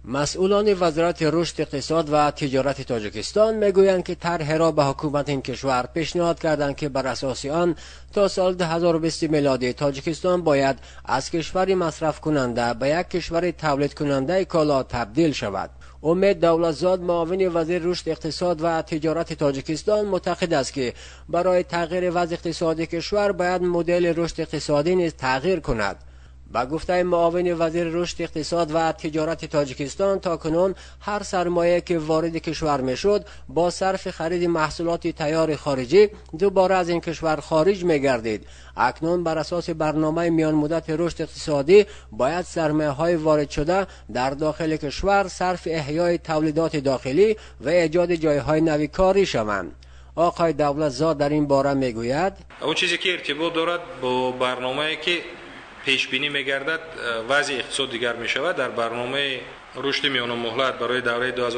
مسئولان وزارت رشد اقتصاد و تجارت تاجیکستان میگویند که طرح را به حکومت این کشور پیشنهاد کردند که بر اساس آن تا سال 2020 میلادی تاجیکستان باید از کشوری مصرف کننده به یک کشور تولید کننده کالا تبدیل شود. امید دولتزاد معاون وزیر رشد اقتصاد و تجارت تاجیکستان معتقد است که برای تغییر وضع اقتصادی کشور باید مدل رشد اقتصادی نیز تغییر کند. با گفته معاون وزیر رشد اقتصاد و تجارت تاجیکستان تاکنون هر سرمایه که وارد کشور میشد با صرف خرید محصولات تیار خارجی دوباره از این کشور خارج میگردید. اکنون بر اساس برنامه میان مدت رشد اقتصادی باید سرمایه های وارد شده در داخل کشور صرف احیای تولیدات داخلی و ایجاد جایهای نوی کاری شوند. آقای دولتزاد در این باره میگوید اون چیزی که ارتباط دارد با برنامه‌ای که پیش بینی می‌گردد وضع اقتصاد دیگر می‌شود. در برنامه رشد میان مهلت برای دوره 2016-2020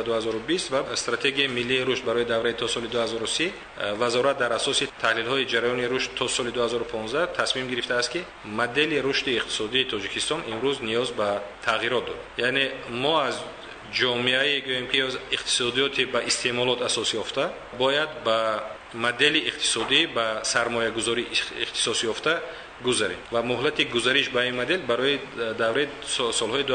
و استراتژی ملی رشد برای دوره تا سال 2030 وزارت در اساس تحلیل‌های جریان رشد تا سال 2015 تصمیم گرفته است که مدل رشد اقتصادی تاجیکستان امروز نیاز به تغییرات دارد. یعنی ما از جامعه گوییم که از اقتصادیات به استعمالات اساس یافته باید با مدل اقتصادی به سرمایه گذاری اختصاص یافته گذاریم و مهلت گذاریش به این مدل برای دوره سالهای 2016-2020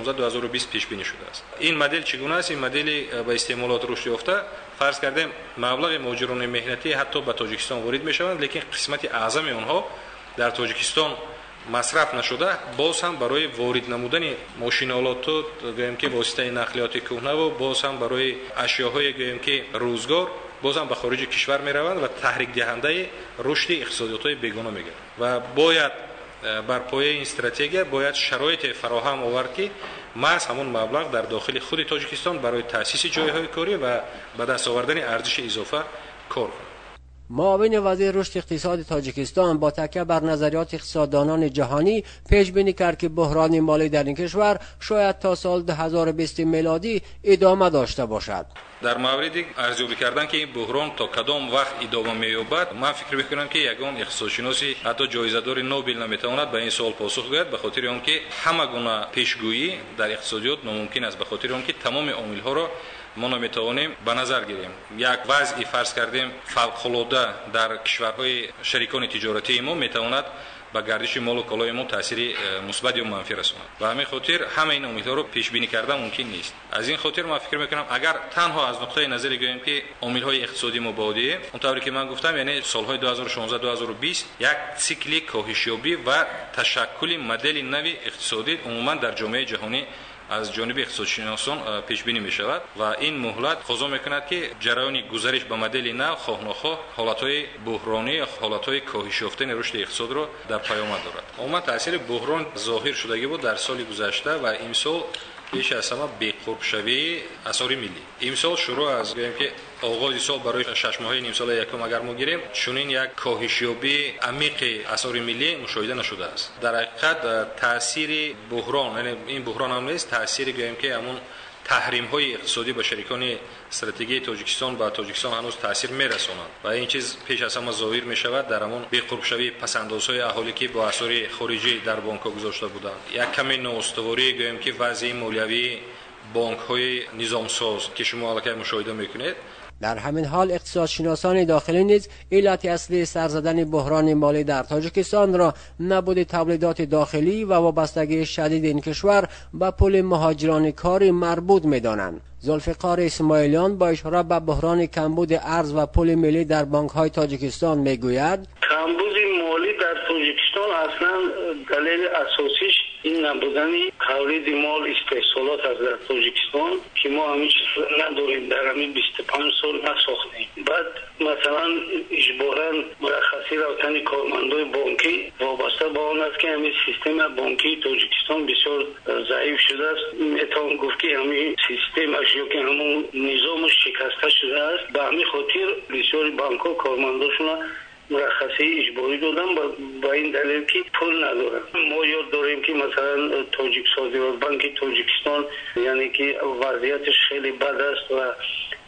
پیش بینی شده است. این مدل چگونه است؟ این مدل به استعمالات رشد یافته فرض کردیم مبلغ مهاجران مهنتی حتی به تاجیکستان وارد می شوند، لیکن قسمت اعظم آنها در تاجیکستان مصرف نشده. باز هم برای وارد نمودن ماشینالات گویم که واسطه نقلیات کهنه و باز هم برای اشیاهای گویم که روزگار باز هم به خارج کشور می روند و تحریک دهنده رشد اقتصادیات بیگانه می گردند و باید بر پایه این استراتژی باید شرایط فراهم آورد که محض همون مبلغ در داخل خود تاجیکستان برای تأسیس جایهای کاری و به دست آوردن ارزش اضافه کار کنند. معاون وزیر رشد اقتصاد تاجیکستان با تکیه بر نظریات اقتصاددانان جهانی پیش بینی کرد که بحران مالی در این کشور شاید تا سال 2020 میلادی ادامه داشته باشد. در موردی ارزیابی کردن که این بحران تا کدام وقت ادامه می‌یابد، من فکر می‌کنم که یگان اقتصادشناسی حتی جایزه‌دار نوبل نمی‌تواند به این سوال پاسخ دهد، به خاطر آنکه همه گونه پیشگویی در اقتصادیات ناممکن است، به خاطر آنکه تمام عامل‌ها را ما نمی‌توانیم به نظر گیریم. یک وضعی فرض کردیم فوق‌العاده در کشورهای شریکان تجارتی ما می‌تواند با گردش مال و کالای ما تاثیر مثبت یا منفی رساند و همین خاطر همه این امیدها رو پیش بینی کردن ممکن نیست. از این خاطر من فکر میکنم اگر تنها از نقطه نظر گوییم که عامل‌های اقتصادی مبادی اونطوری که من گفتم، یعنی سالهای 2016-2020 یک سیکل کاهش یابی و تشکل مدل نوی اقتصادی عموما در جامعه جهانی از جانب اقتصادشناسان پیش بینی می شود و این مهلت قضا می کند که جریان گذارش به مدل نو خواه نخواه حالتهای بحرانی یا حالتهای کاهش یافتن رشد اقتصاد را در پیامد دارد. عموما تاثیر بحران ظاهر شدگی بود در سال گذشته و امسال بیش از همه بی‌قرب شوی آثار ملی. امسال شروع از گویم که آغاز سال برای 6 ماهه نیم سال یکم اگر ما گیریم چنین یک کاهش یابی عمیق آثار ملی مشاهده نشده است. در حقیقت تاثیر بحران، یعنی این بحران هم نیست، تاثیر گویم که همون تحریم های اقتصادی به شریکان استراتژی تاجیکستان و تاجیکستان هنوز تاثیر میرسانند و این چیز پیش از همه ظاهر می شود در همون بی‌قرب شوی پسندازهای اهالی که با اثار خارجی در بانک ها گذاشته بودند. یک کمی نااستواری گویم که وضع مالیوی بانک های نظام ساز که شما الان مشاهده میکنید. در همین حال اقتصادشناسان داخلی نیز علت اصلی سر زدن بحران مالی در تاجیکستان را نبود تولیدات داخلی و وابستگی شدید این کشور به پول مهاجران کاری مربوط می‌دانند. ذوالفقار اسماعیلیان با اشاره به بحران کمبود ارز و پول ملی در بانک‌های تاجیکستان می‌گوید کمبود مالی در تاجیکستان اصلا دلیل اساسیش این نبودن تولید مال استحصالات از در تاجیکستان که ما همیشه نداریم، در همین 25 سال نساختیم. بعد مثلا اجباراً مرخصی رفتن کارمندای بانکی وابسته به آن است که همین سیستم بانکی تاجیکستان بسیار ضعیف شده است. میتوان گفت که همین سیستمش یا که همون نظامش شکسته شده است. به همین خاطر بسیار بانک‌ها کارمنداشون مرخصی اجباری دادن با این دلیل که پول ندارن. ما یاد داریم که مثلا تاجیک صادرات بانک تاجیکستان یعنی که وضعیتش خیلی بد است و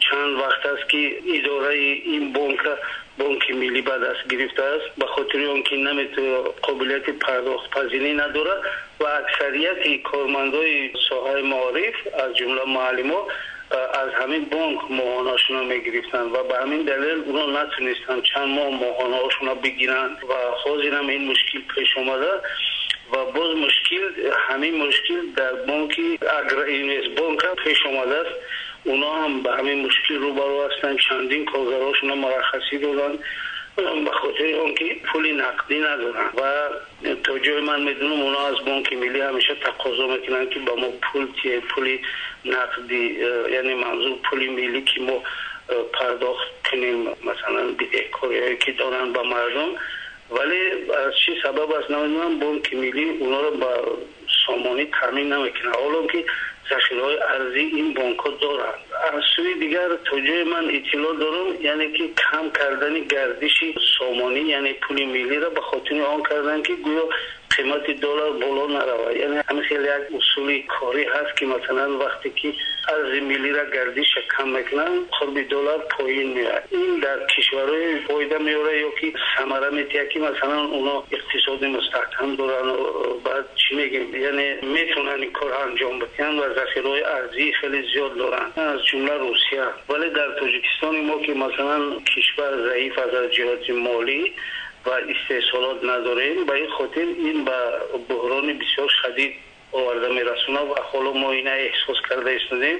چند وقت است که اداره این بانک ملی به دست گرفته است، به خاطر آنکه نمیتونه قابلیت پرداخت پذیری نداره و اکثریت کارمندای ساحه معارف از جمله معلمان از همین بانک ماهانه‌شون میگرفتن و به همین دلیل اونا نتونستن چند ماه ماهانه‌شون بگیرن و حاضرم این مشکل پیش اومده و باز همین مشکل در بانک بانک پیش اومده است. اونا هم به همین مشکل روبرو هستن، چندین کارگراشون مرخصی دادن به خاطر آنکه پول نقدی ندارن و تا جای من میدونم اونا از بانک ملی همیشه تقاضا میکنن که با ما پول نقدی، یعنی منظور پول ملی که ما پرداخت کنیم مثلا بدهکاری‌هایی که دارن با مردم، ولی از چه سبب است نمیدونم بانک ملی اونا رو با سامانی تامین نمیکنه، حالا که ذخیره‌های ارزی این بانک‌ها دارند. از سوی دیگر تا جای من اطلاع دارم یعنی که کم کردن گردش سامانی یعنی پول ملی را به خاطر آن کردن که گویا قیمت دلار بالا نرود. یعنی همین خیلی یک اصول کاری هست که مثلا وقتی که ارز ملی را گردش کم میکنن خود دلار پایین میاد. این در کشورهای فایده میاره یا که ثمره میده که مثلا اونا اقتصاد مستحکم دارن و بعد چی میگیم یعنی میتونن این کار انجام بدن و ذخیره‌های ارزی خیلی زیاد دارن از جمله روسیه. ولی در تاجیکستان ما که مثلا کشور ضعیف از جهت مالی و استحصالات نداریم، به این خاطر این به بحران بسیار شدید آورده میرسونه و حالا ما اینه احساس کرده ایستادیم.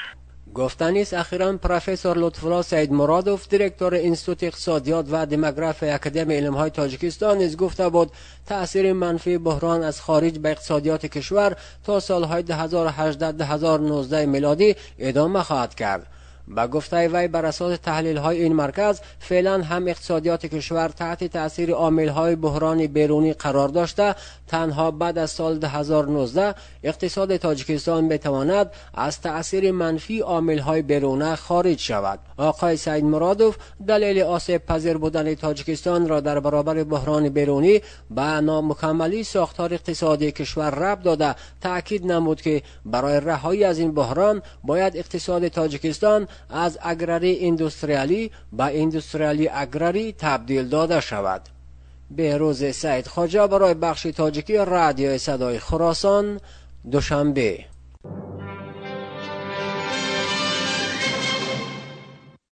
گفتنی است اخیراً پروفسور لطفالله سید مرادوف دیرکتور انستیتوت اقتصادیات و دموگراف اکادمی علم‌های تاجیکستان نیز گفته بود تأثیر منفی بحران از خارج به اقتصادیات کشور تا سالهای 2018-2019 میلادی ادامه خواهد کرد. با گفته وی بر اساس تحلیل‌های این مرکز فعلا هم اقتصادیات کشور تحت تأثیر عامل‌های بحران بیرونی قرار داشته، تنها بعد از سال 2019 اقتصاد تاجیکستان بتواند از تأثیر منفی عامل‌های بیرونی خارج شود. آقای سید مرادوف دلیل آسیب پذیر بودن تاجیکستان را در برابر بحران بیرونی به نامکملی ساختار اقتصادی کشور ربط داده تأکید نمود که برای رهایی از این بحران باید اقتصاد تاجیکستان از اگراری اندوستریالی به اندوستریالی اگراری تبدیل داده شود. بهروز سعید خواجه برای بخش تاجیکی رادیو صدای خراسان، دوشنبه.